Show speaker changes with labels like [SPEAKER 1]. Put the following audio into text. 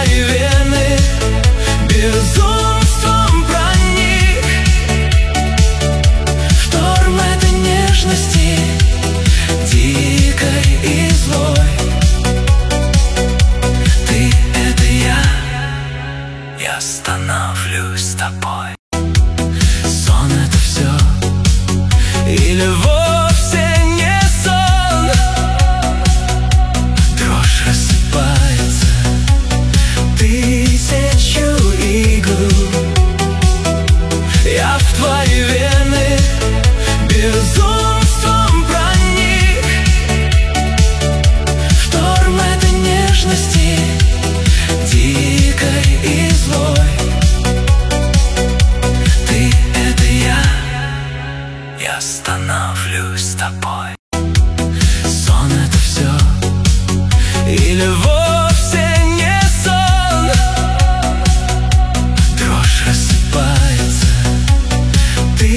[SPEAKER 1] мои вены безумством проник. Шторм этой нежности, дикой и злой. Ты — это я становлюсь.